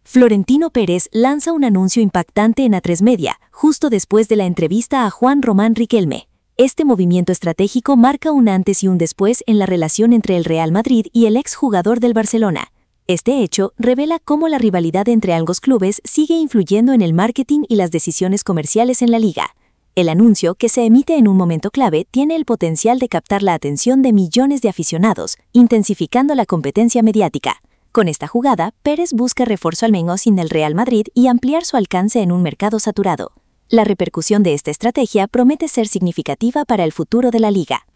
Florentino Pérez lanza un anuncio impactante en A3 Media, justo después de la entrevista a Juan Román Riquelme. Este movimiento estratégico marca un antes y un después en la relación entre el Real Madrid y el exjugador del Barcelona. Este hecho revela cómo la rivalidad entre ambos clubes sigue influyendo en el marketing y las decisiones comerciales en la liga. El anuncio, que se emite en un momento clave, tiene el potencial de captar la atención de millones de aficionados, intensificando la competencia mediática. Con esta jugada, Pérez busca refuerzo al menos en el Real Madrid y ampliar su alcance en un mercado saturado. La repercusión de esta estrategia promete ser significativa para el futuro de la liga.